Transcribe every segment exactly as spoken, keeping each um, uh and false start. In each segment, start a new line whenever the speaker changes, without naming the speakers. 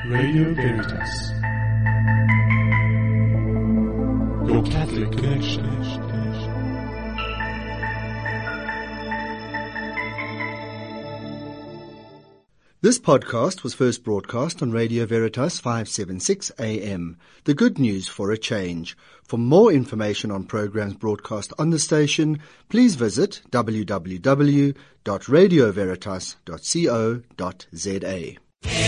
Radio Veritas, your Catholic connection.
This podcast was first broadcast on Radio Veritas five seventy-six A M, the good news for a change. For more information on programs broadcast on the station, please visit w w w dot radio veritas dot co dot z a.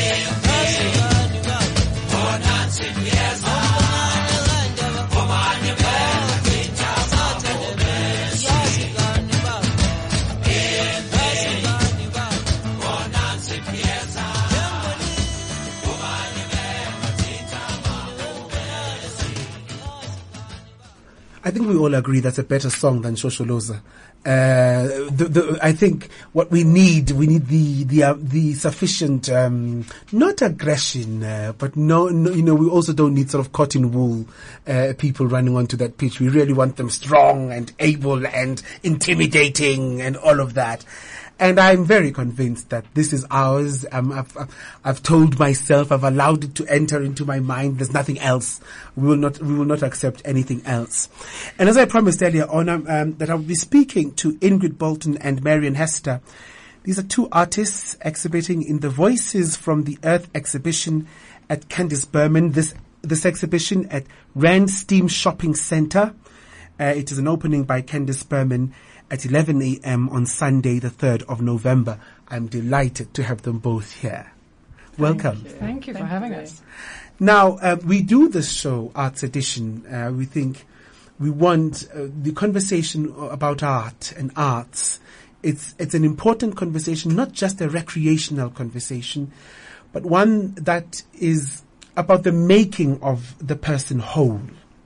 I think we all agree that's a better song than Shosholoza. Uh, the, the, I think what we need, we need the the uh, the sufficient, um, not aggression, uh, but no, no, you know, we also don't need sort of cotton wool uh, people running onto that pitch. We really want them strong and able and intimidating and all of that. And I'm very convinced that this is ours. Um, I've, I've told myself, I've allowed it to enter into my mind. There's nothing else. We will not, we will not accept anything else. And as I promised earlier on, um, um, that I will be speaking to Ingrid Bolton and Marion Hester. These are two artists exhibiting in the Voices from the Earth exhibition at Candice Berman. This, this exhibition at Rand Steam Shopping Centre. Uh, it is an opening by Candice Berman at eleven a m on Sunday, the third of November. I'm delighted to have them both here.
Thank
Welcome.
You. Thank you for Thank having you. us.
Now, uh, we do this show, Arts Edition. Uh, we think we want uh, the conversation about art and arts. It's, it's an important conversation, not just a recreational conversation, but one that is about the making of the person whole.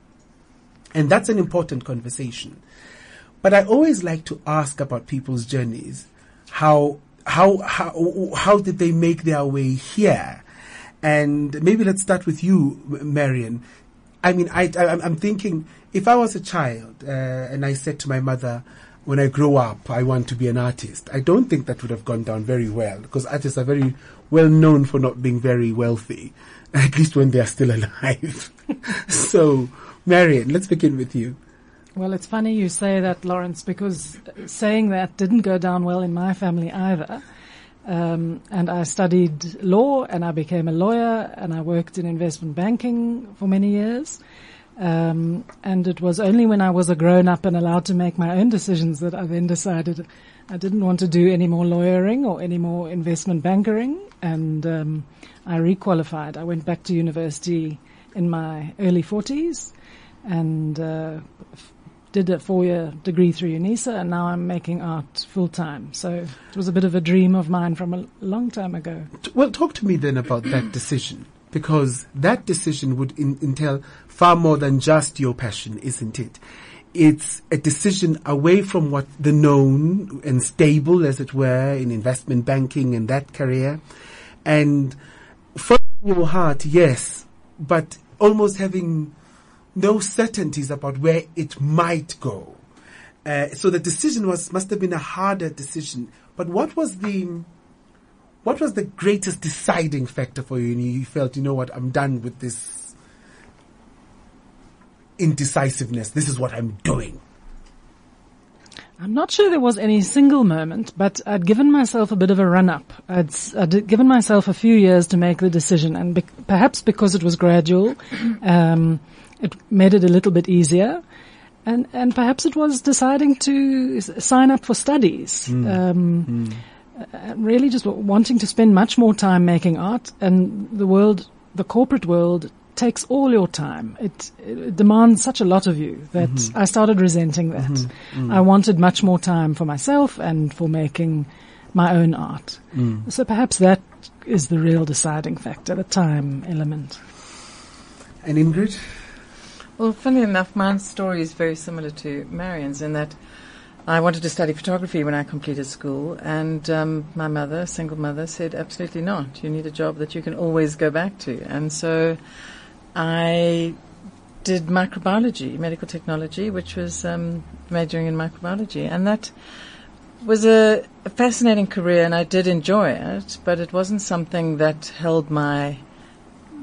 And that's an important conversation. But I always like to ask about people's journeys. How, how, how, how did they make their way here? And maybe let's start with you, Marion. I mean, I, I, I'm thinking, if I was a child, uh, and I said to my mother, when I grow up, I want to be an artist, I don't think that would have gone down very well, because artists are very well known for not being very wealthy, at least when they are still alive. So, Marion, let's begin with you.
Well, it's funny you say that, Lawrence, because saying that didn't go down well in my family either. Um, and I studied law and I became a lawyer and I worked in investment banking for many years. Um, and it was only when I was a grown-up and allowed to make my own decisions that I then decided I didn't want to do any more lawyering or any more investment bankering. And um, I requalified. I went back to university in my early forties and uh, did a four-year degree through UNISA, and now I'm making art full-time. So it was a bit of a dream of mine from a long time ago.
Well, talk to me then about that decision, because that decision would in, entail far more than just your passion, isn't it? It's a decision away from what the known and stable, as it were, in investment banking and that career, and following your heart, yes, but almost having no certainties about where it might go. Uh, so the decision was must have been a harder decision. But what was the what was the greatest deciding factor for you? And you felt, you know what, I'm done with this indecisiveness. This is what I'm doing.
I'm not sure there was any single moment, but I'd given myself a bit of a run-up. I'd, I'd given myself a few years to make the decision, and be- perhaps because it was gradual, um, it made it a little bit easier. And, and perhaps it was deciding to s- sign up for studies. Mm. Um, mm. Uh, really just wanting to spend much more time making art, and the world, the corporate world, takes all your time. It, it demands such a lot of you that mm-hmm. I started resenting that. Mm-hmm. Mm. I wanted much more time for myself and for making my own art. Mm. So perhaps that is the real deciding factor, the time element.
And Ingrid?
Well, funnily enough, my story is very similar to Marion's in that I wanted to study photography when I completed school, and um, my mother, single mother, said absolutely not. You need a job that you can always go back to. And so I did microbiology, medical technology, which was um, majoring in microbiology. And that was a, a fascinating career, and I did enjoy it, but it wasn't something that held my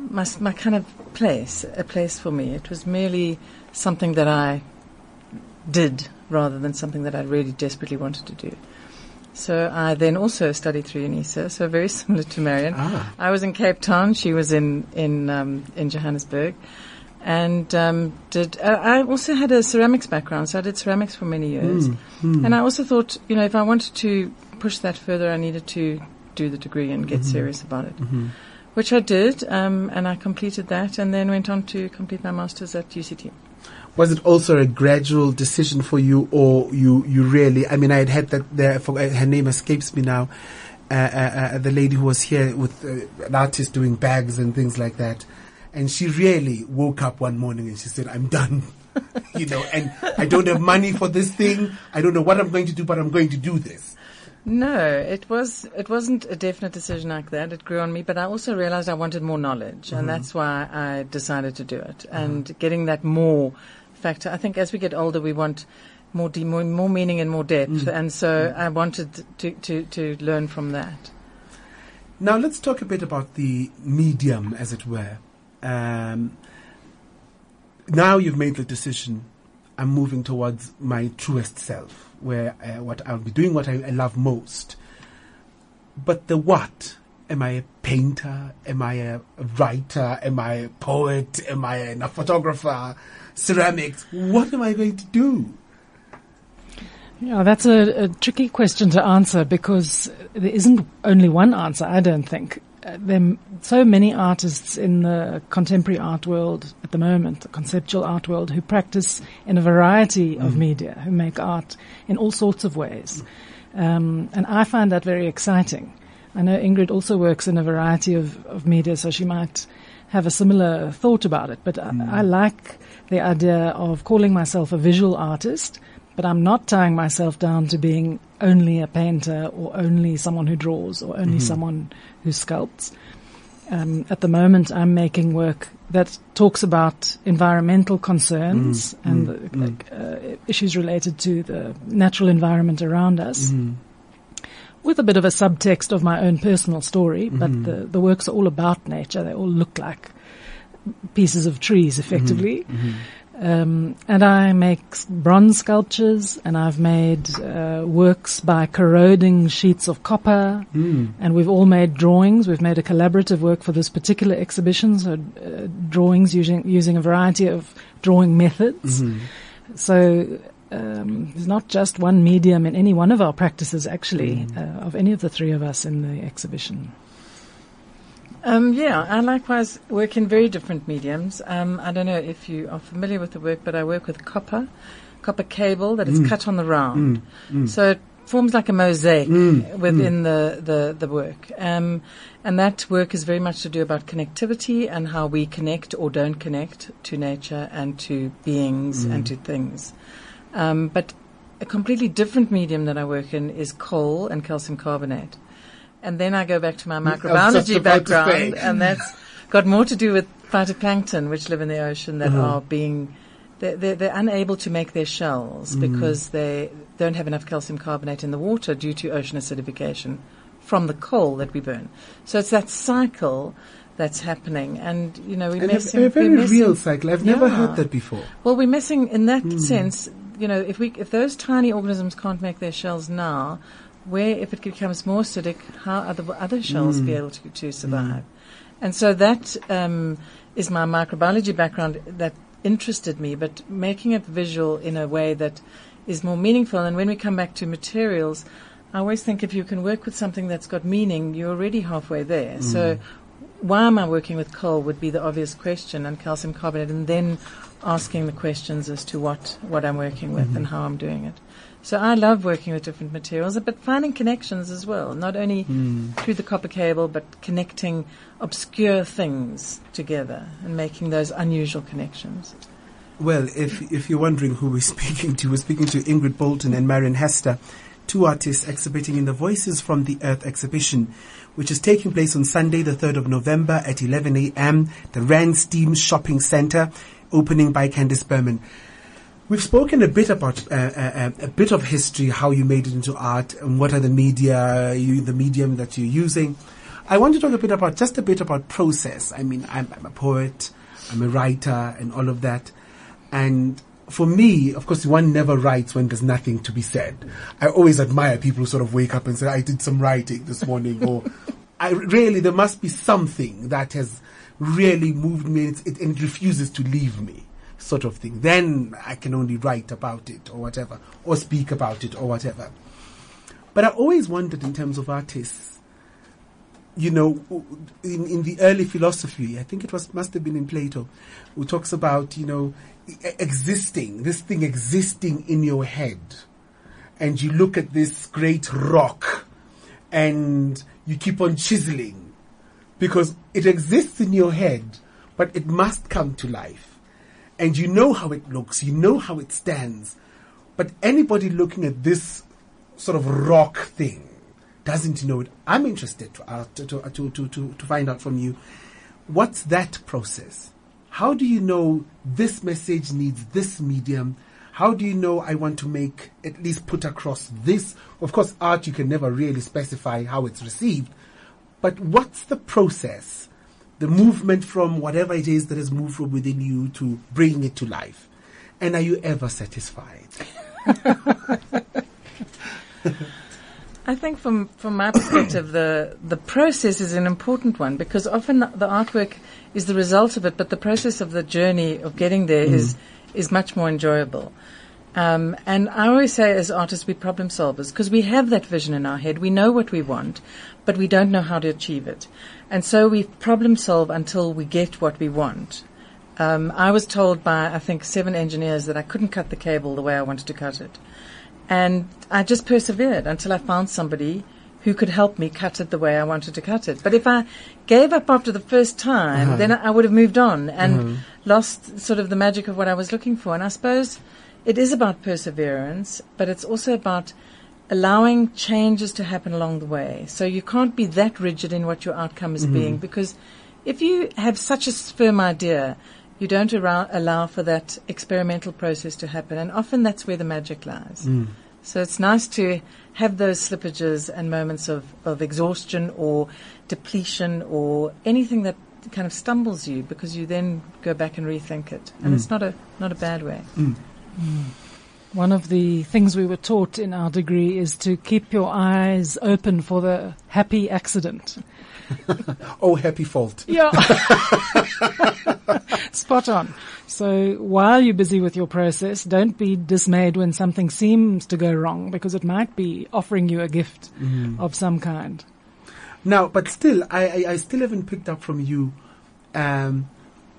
my my kind of place, a place for me. It was merely something that I did rather than something that I really desperately wanted to do. So I then also studied through UNISA, so very similar to Marion.
Ah.
I was in Cape Town, she was in in um, in Johannesburg, and um, did. Uh, I also had a ceramics background, so I did ceramics for many years.
Mm, mm.
And I also thought, you know, if I wanted to push that further, I needed to do the degree and get
Mm-hmm.
serious about it,
Mm-hmm.
which I did, um, and I completed that, and then went on to complete my masters at U C T.
Was it also a gradual decision for you, or you, you really, I mean, I had heard that there, for, her name escapes me now, uh, uh, uh, the lady who was here with uh, an artist doing bags and things like that. And she really woke up one morning and she said, I'm done. you know, and I don't have money for this thing. I don't know what I'm going to do, but I'm going to do this.
No, it was it wasn't a definite decision like that. It grew on me, but I also realized I wanted more knowledge, and that's why I decided to do it. And getting that more factor, I think as we get older, we want more de- more, more meaning and more depth, and so I wanted to, to, to learn from that.
Now let's talk a bit about the medium, as it were. Um, now you've made the decision, I'm moving towards my truest self, where uh, what I'll be doing what I, I love most. But the what? Am I a painter? Am I a writer? Am I a poet? Am I a photographer? Ceramics? What am I going to do?
Yeah, that's a, a tricky question to answer because there isn't only one answer, I don't think. Uh, there are so many artists in the contemporary art world at the moment, the conceptual art world, who practice in a variety of media, who make art in all sorts of ways. Um, and I find that very exciting. I know Ingrid also works in a variety of, of media, so she might have a similar thought about it. But mm. I, I like the idea of calling myself a visual artist, but I'm not tying myself down to being only a painter or only someone who draws or only mm-hmm. someone who sculpts. Um, at the moment, I'm making work that talks about environmental concerns mm, and
mm,
the, like, uh, issues related to the natural environment around us,
mm.
with a bit of a subtext of my own personal story.
Mm-hmm.
But the, the works are all about nature. They all look like pieces of trees, effectively.
Mm-hmm.
Um, and I make bronze sculptures, and I've made uh, works by corroding sheets of copper,
Mm.
and we've all made drawings. We've made a collaborative work for this particular exhibition, so uh, drawings using using a variety of drawing methods.
Mm-hmm.
So um, there's not just one medium in any one of our practices, actually,
Mm.
uh, of any of the three of us in the exhibition.
Um, yeah, I likewise work in very different mediums. Um, I don't know if you are familiar with the work, but I work with copper, copper cable that is
Mm.
cut on the round.
Mm. Mm.
So it forms like a mosaic
Mm.
within the, the, the work. Um, and that work is very much to do about connectivity and how we connect or don't connect to nature and to beings
Mm.
and to things. Um, but a completely different medium that I work in is coal and calcium carbonate. And then I go back to my
I was just
microbiology
about to
background,
say.
and that's got more to do with phytoplankton, which live in the ocean, that
Uh-huh.
are being, they're, they're, they're unable to make their shells
Mm.
because they don't have enough calcium carbonate in the water due to ocean acidification from the coal that we burn. So it's that cycle that's happening, and you know we're
And
messing.
a, a very
we're messing,
real cycle. I've never
Yeah.
heard that before.
Well, we're messing in that
Mm.
sense. You know, if we if those tiny organisms can't make their shells now, where if it becomes more acidic, how are the other shells
Mm.
be able to, to survive? And so that um, is my microbiology background that interested me, but making it visual in a way that is more meaningful. And when we come back to materials, I always think if you can work with something that's got meaning, you're already halfway there.
Mm.
So why am I working with coal would be the obvious question, and calcium carbonate, and then asking the questions as to what, what I'm working with
Mm-hmm.
and how I'm doing it. So I love working with different materials, but finding connections as well, not only
Mm.
through the copper cable, but connecting obscure things together and making those unusual connections.
Well, if if you're wondering who we're speaking to, we're speaking to Ingrid Bolton and Marion Hester, two artists exhibiting in the Voices from the Earth exhibition, which is taking place on Sunday, the third of November at eleven a.m., the Rand Steam Shopping Centre, opening by Candice Berman. We've spoken a bit about uh, uh, a bit of history, how you made it into art, and what are the media, you, the medium that you're using. I want to talk a bit about, just a bit about process. I mean, I'm, I'm a poet, I'm a writer, and all of that. And for me, of course, one never writes when there's nothing to be said. I always admire people who sort of wake up and say, I did some writing this morning, or I really, there must be something that has really moved me, and it, and it refuses to leave me, sort of thing. Then I can only write about it, or whatever, or speak about it, or whatever. But I always wondered, in terms of artists, you know, in, in the early philosophy, I think it was must have been in Plato, who talks about, you know, existing, this thing existing in your head. And you look at this great rock and you keep on chiseling because it exists in your head, but it must come to life. And you know how it looks, you know how it stands. But anybody looking at this sort of rock thing doesn't know it. I'm interested to, uh, to, to, to, to, to find out from you, what's that process? How do you know this message needs this medium? How do you know I want to make, at least put across this? Of course, art, you can never really specify how it's received. But what's the process? The movement from whatever it is that has moved from within you to bringing it to life. And are you ever satisfied?
I think from, from my perspective, the, the process is an important one, because often the, the artwork is the result of it, but the process of the journey of getting there mm. is is much more enjoyable. Um, and I always say, as artists, we're problem solvers, because we have that vision in our head. We know what we want, but we don't know how to achieve it. And so we problem solve until we get what we want. Um, I was told by, I think, seven engineers that I couldn't cut the cable the way I wanted to cut it. And I just persevered until I found somebody who could help me cut it the way I wanted to cut it. But if I gave up after the first time, uh-huh. then I would have moved on and uh-huh. lost sort of the magic of what I was looking for. And I suppose it is about perseverance, but it's also about allowing changes to happen along the way. So you can't be that rigid in what your outcome is mm-hmm. being, because if you have such a firm idea, you don't allow, allow for that experimental process to happen. And often that's where the magic lies. Mm. So it's nice to have those slippages and moments of, of exhaustion or depletion or anything that kind of stumbles you, because you then go back and rethink it. And mm. it's not a not a bad way.
Mm.
Mm. One of the things we were taught in our degree is to keep your eyes open for the happy accident.
Oh, happy fault.
Yeah. Spot on. So while you're busy with your process, don't be dismayed when something seems to go wrong, because it might be offering you a gift mm. of some kind.
Now, but still, I, I, I still haven't picked up from you, um,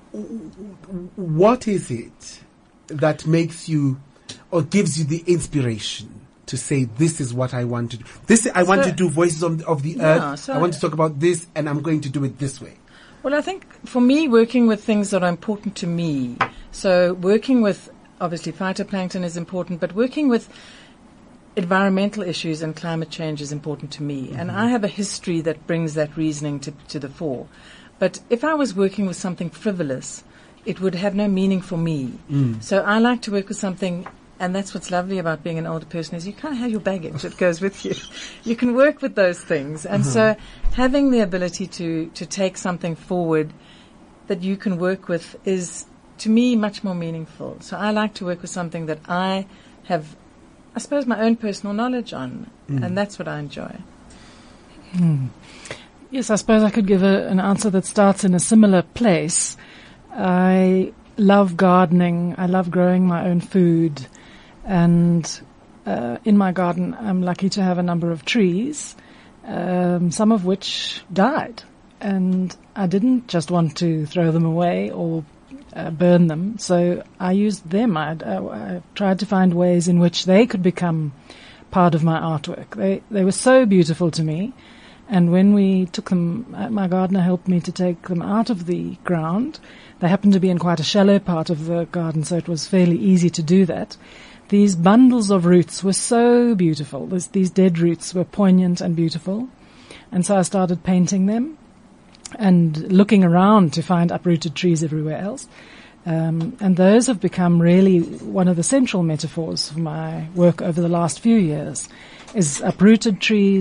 what is it that makes you or gives you the inspiration to say, this is what I want to do. This I want so, to do Voices of, of the
yeah,
Earth.
So
I want to talk about this, and I'm going to do it this way.
Well, I think for me, working with things that are important to me, so working with, obviously, phytoplankton is important, but working with environmental issues and climate change is important to me. Mm-hmm. And I have a history that brings that reasoning to, to the fore. But if I was working with something frivolous, it would have no meaning for me. Mm. So I like to work with something. And that's what's lovely about being an older person, is you kind of have your baggage that goes with you. You can work with those things. And uh-huh. so having the ability to, to take something forward that you can work with is, to me, much more meaningful. So I like to work with something that I have, I suppose, my own personal knowledge on. Mm. And that's what I enjoy.
Hmm. Yes, I suppose I could give a, an answer that starts in a similar place. I love gardening. I love growing my own food. And uh, in my garden, I'm lucky to have a number of trees, um, some of which died. And I didn't just want to throw them away or uh, burn them. So I used them. I, I, I tried to find ways in which they could become part of my artwork. They, they were so beautiful to me. And when we took them, uh, my gardener helped me to take them out of the ground. They happened to be in quite a shallow part of the garden, so it was fairly easy to do that. These bundles of roots were so beautiful. This, these dead roots were poignant and beautiful. And so I started painting them and looking around to find uprooted trees everywhere else. Um, and those have become really one of the central metaphors for my work over the last few years, is uprooted trees,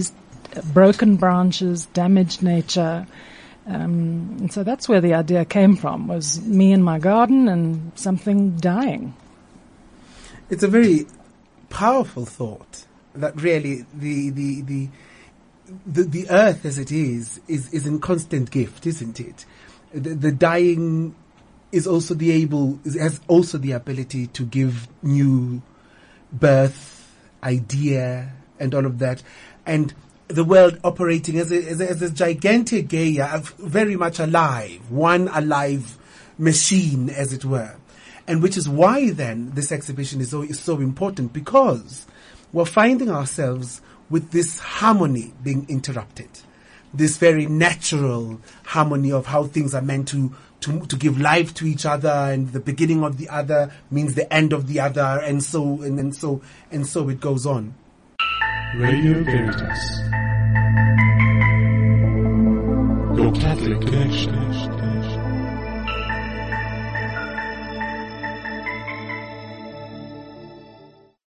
broken branches, damaged nature. Um, and so that's where the idea came from, was me in my garden and something dying.
It's a very powerful thought that really the the the the, the earth as it is, is is in constant gift, isn't it? The, the dying is also the able is, has also the ability to give new birth, idea, and all of that, and the world operating as a, as a, as a gigantic Gaia, very much alive, one alive machine, as it were. And which is why then this exhibition is so, is so important, because we're finding ourselves with this harmony being interrupted. This very natural harmony of how things are meant to, to, to give life to each other, and the beginning of the other means the end of the other, and so, and, and so, and so it goes on.
Radio Veritas, your Catholic connection.